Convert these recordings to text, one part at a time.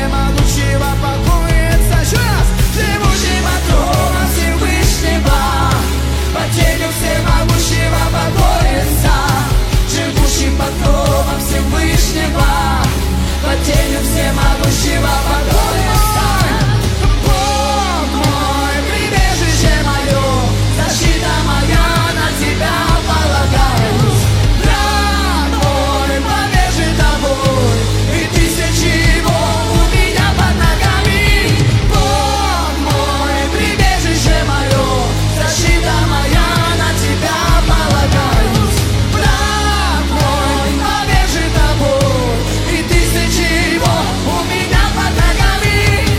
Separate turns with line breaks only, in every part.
всемогущего покоится. Еще раз! Живущий под кровом Всевышнего, под тенью всемогущего покоится. Живущий под кровом Всевышнего, под тенью всемогущего покоится. Бог мой, прибежище мое, защита моя, на тебя полагаюсь. Брат мой, повержи тобой, и тысячи его у меня под ногами. Бог мой, прибежище мое, защита моя, на тебя полагаюсь. Брат мой, повержи тобой, и тысячи его у меня под ногами.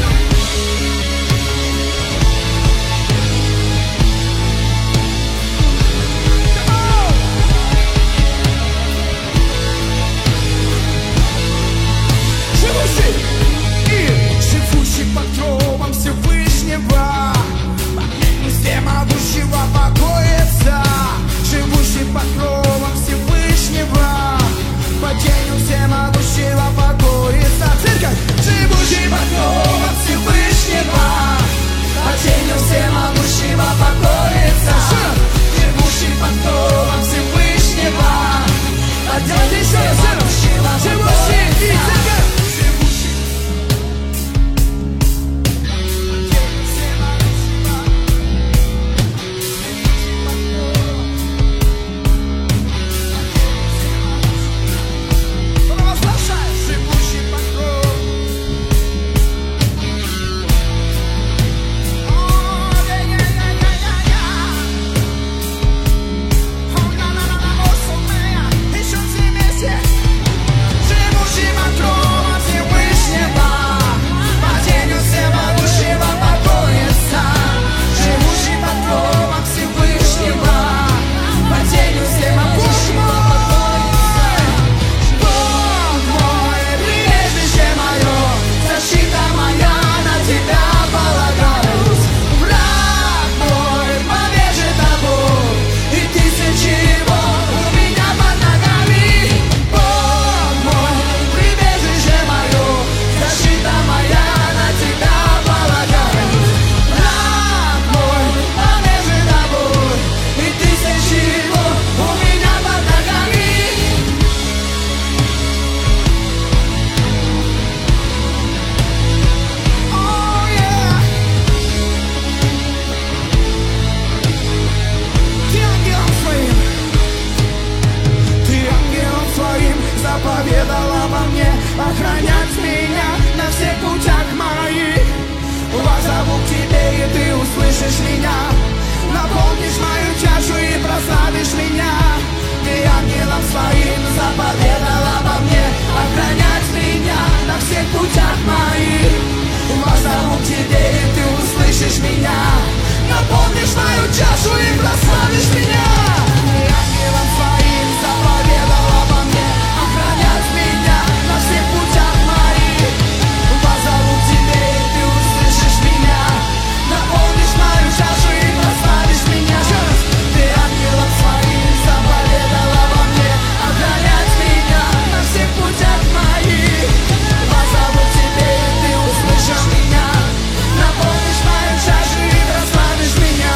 Живущий под кровом Всевышнего, под тенью всемогущего покоится. Живущий под кровом Всевышнего, под тенью всемогущего покоится. Церковь! Живущий под кровом Всевышнего, под тенью всемогущего покоится. Живущий под кровом Всевышнего, под тенью всемогущего покоится. Заповедала обо мне охранять меня на всех путях моих. Воззову к тебе, и ты услышишь меня, наполнишь мою чашу и прославишь меня. Ты ангелом своим заповедала обо мне охранять меня на всех путях моих. Воззову к тебе, и ты услышишь меня, наполнишь мою чашу и прославишь меня. Ты ангелом своим заповедала обо мне охранять меня на всех путях моих. Позову к тебе, и ты услышишь меня, наполнишь мою чашу и прославишь меня. Ты ангелом своим заповедала обо мне охранять меня на всех путях моих. Позову к тебе, и ты услышишь меня, наполнишь мою чашу и прославишь меня.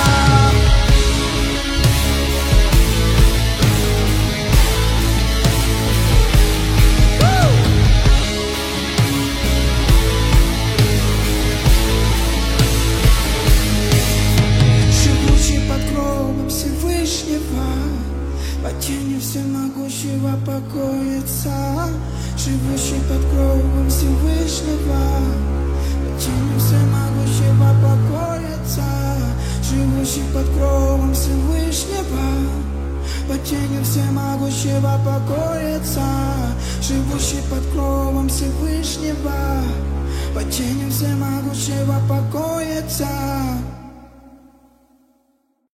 Под тенью всемогущего покоится. Живущий под кровом Всевышнего, под тенью всемогущего покоится. Живущий под кровом Всевышнего, под тенью всемогущего покоится. Живущий под кровом Всевышнего, под тенью всемогущего покоится.